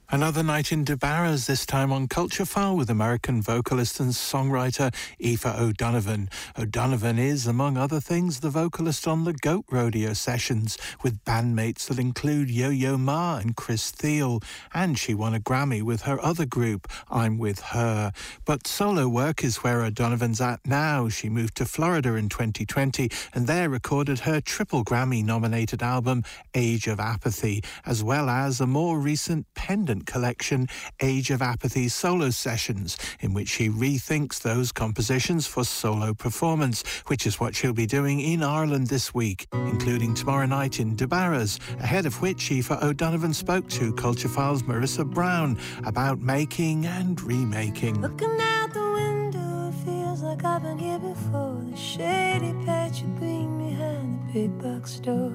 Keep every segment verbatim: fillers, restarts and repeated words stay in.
Another night in DeBarras, this time on Culture File with American vocalist and songwriter Aoife O'Donovan. O'Donovan is, among other things, the vocalist on the Goat Rodeo sessions with bandmates that include Yo-Yo Ma and Chris Thiel, and she won a Grammy with her other group, I'm With Her. But solo work is where O'Donovan's at now. She moved to Florida in twenty twenty and there recorded her triple Grammy-nominated album Age of Apathy, as well as a more recent pendant collection, Age of Apathy Solo Sessions, in which she rethinks those compositions for solo performance, which is what she'll be doing in Ireland this week, including tomorrow night in DeBarras, ahead of which Aoife O'Donovan spoke to Culture File's Marissa Brown about making and remaking. Looking out the window, it feels like I've been here before. The shady patch of green behind the big box store.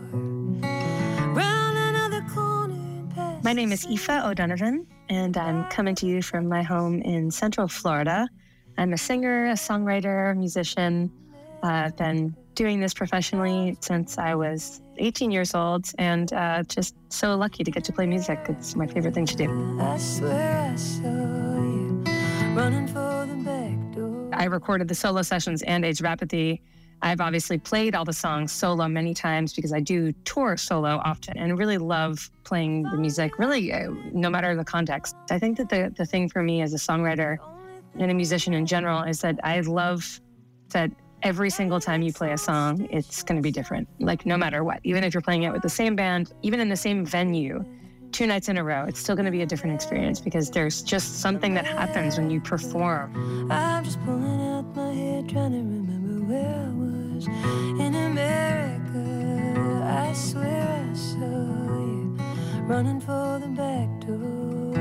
Round another corner. My name is Aoife O'Donovan, and I'm coming to you from my home in Central Florida. I'm a singer, a songwriter, a musician. Uh, I've been doing this professionally since I was eighteen years old, and uh, just so lucky to get to play music. It's my favorite thing to do. I swear I saw you running for the back door. I recorded the solo sessions and Age of Apathy. I've obviously played all the songs solo many times because I do tour solo often and really love playing the music, really, uh, no matter the context. I think that the, the thing for me as a songwriter and a musician in general is that I love that every single time you play a song, it's going to be different, like no matter what. Even if you're playing it with the same band, even in the same venue, two nights in a row, it's still going to be a different experience because there's just something that happens when you perform. I'm just pulling out my head, trying to remember where I was. In America, I swear I saw you running for the back door.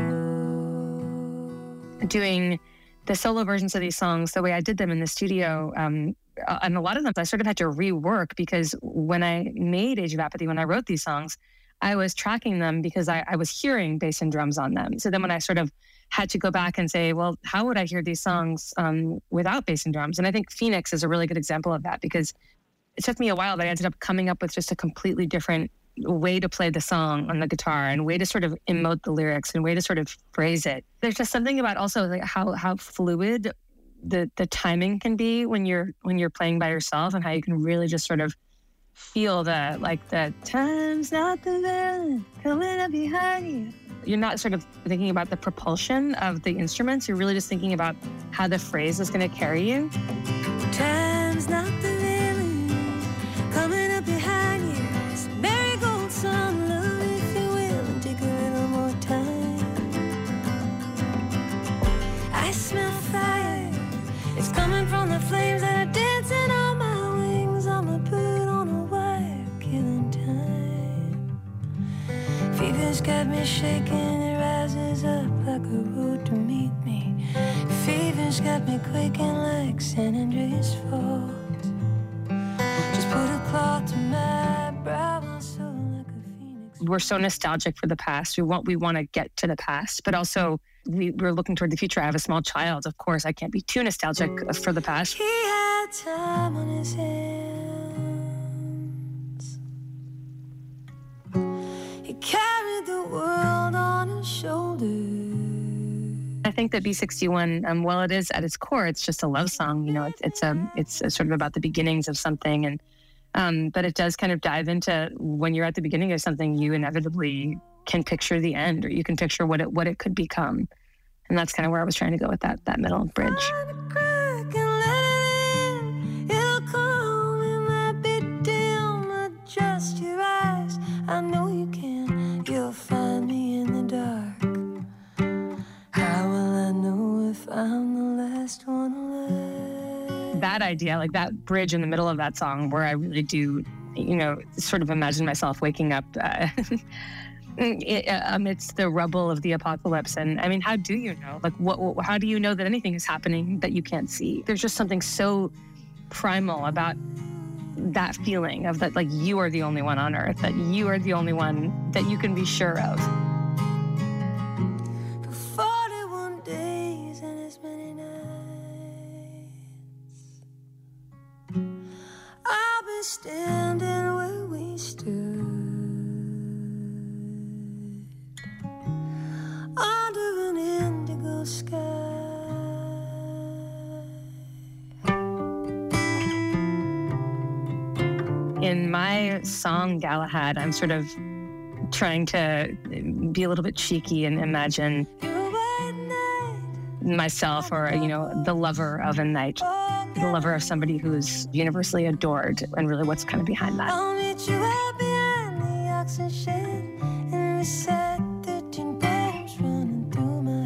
Doing the solo versions of these songs the way I did them in the studio, um, and a lot of them I sort of had to rework because when I made Age of Apathy, when I wrote these songs, I was tracking them because I, I was hearing bass and drums on them. So then when I sort of had to go back and say, well, how would I hear these songs um, without bass and drums? And I think Phoenix is a really good example of that because it took me a while, but I ended up coming up with just a completely different way to play the song on the guitar and way to sort of emote the lyrics and way to sort of phrase it. There's just something about also like how how fluid the the timing can be when you're when you're playing by yourself and how you can really just sort of feel the like the time's not the villain coming up behind you. You're not sort of thinking about the propulsion of the instruments. You're really just thinking about how the phrase is going to carry you. Time's not the villain coming up behind you. It's marigold sun, love if you will, and take a little more time. I smell fire. It's coming from the flames that are dancing on my wings. I'ma put on a wire, killing time. Fever's got me shaking, it rises up like a road to meet me. Fever's got me quaking like San Andreas Fault. Just put a cloth to my brow, my soul like a phoenix. We're so nostalgic for the past. We want we want to get to the past, but also we, we're looking toward the future. I have a small child. Of course, I can't be too nostalgic for the past. He had time on his hands. He carried the world on his shoulders. I think that B sixty-one, um, well, it is at its core, it's just a love song. You know, it's it's a it's a sort of about the beginnings of something, and um, but it does kind of dive into when you're at the beginning of something, you inevitably can picture the end, or you can picture what it what it could become, and that's kind of where I was trying to go with that that middle bridge. I know you can, you'll find me in the dark. How will I know if I'm the last one alive? That idea, like that bridge in the middle of that song where I really do, you know, sort of imagine myself waking up uh, amidst the rubble of the apocalypse. And I mean, how do you know? Like, what? how do you know that anything is happening that you can't see? There's just something so primal about that feeling of that, like you are the only one on earth, that you are the only one that you can be sure of. For forty-one days and as many nights, I'll be standing where we stood. in my song Galahad, I'm sort of trying to be a little bit cheeky and imagine myself or, you know, the lover of a knight, the lover of somebody who's universally adored, and really what's kind of behind that. I'll meet you out behind the oxen shed and recite thirteen poems running through my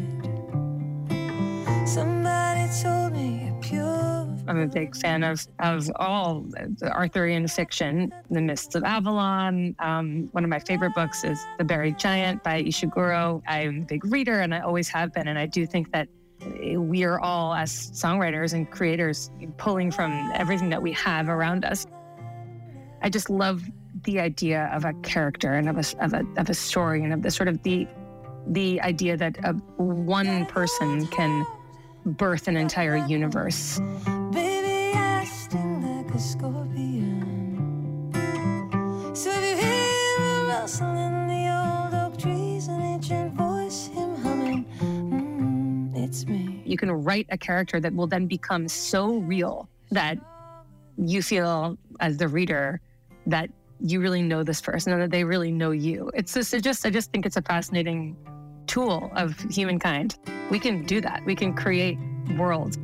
head. Somebody told me you're pure. I'm a big fan of, of all the Arthurian fiction, The Mists of Avalon. Um, one of my favorite books is The Buried Giant by Ishiguro. I'm a big reader, and I always have been. And I do think that we are all, as songwriters and creators, pulling from everything that we have around us. I just love the idea of a character and of a, of a, of a story, and of the sort of the, the idea that a, one person can birth an entire universe. Baby, I sting like a scorpion. So if you hear a rustle in the old oak trees, an ancient voice, him humming, mm, it's me. You can write a character that will then become so real that you feel, as the reader, that you really know this person and that they really know you. It's just, it just I just think it's a fascinating tool of humankind. We can do that. We can create worlds.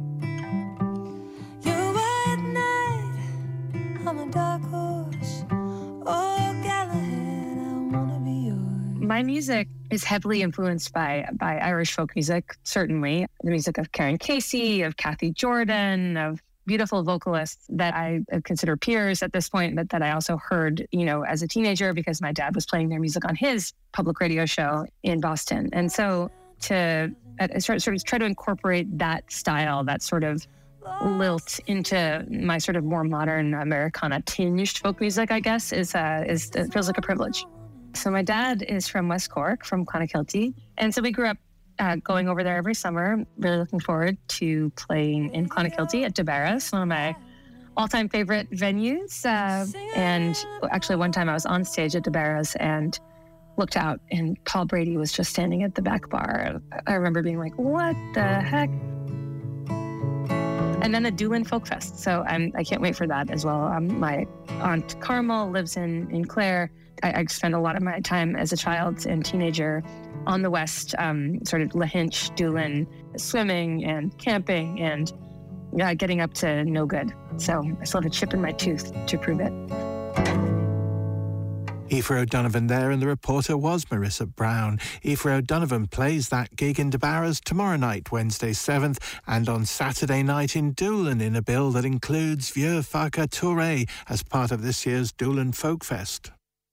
You're a white knight, I'm a dark horse. Oh, Galahad, I wanna be yours. My music is heavily influenced by by Irish folk music, certainly. The music of Karen Casey, of Kathy Jordan, of beautiful vocalists that I consider peers at this point, but that I also heard, you know, as a teenager because my dad was playing their music on his public radio show in Boston. And so to uh, sort, sort of try to incorporate that style, that sort of lilt into my sort of more modern Americana tinged folk music, I guess, is, uh, is it feels like a privilege. So my dad is from West Cork, from Clonakilty. And so we grew up Uh, going over there every summer. Really looking forward to playing in Clonakilty at De Barras, one of my all-time favorite venues. Uh, and actually one time I was on stage at De Barras and looked out and Paul Brady was just standing at the back bar. I remember being like, what the heck? And then the Doolin Folk Fest. So I'm, I can't wait for that as well. Um, my Aunt Carmel lives in, in Clare. I, I spent a lot of my time as a child and teenager on the West, um, sort of Lahinch, Doolin, swimming and camping and uh, getting up to no good. So I still have a chip in my tooth to prove it. Aoife O'Donovan there, and the reporter was Marissa Brown. Aoife O'Donovan plays that gig in De Barras tomorrow night, Wednesday seventh, and on Saturday night in Doolin in a bill that includes Vieux Farka Touré as part of this year's Doolin Folk Fest.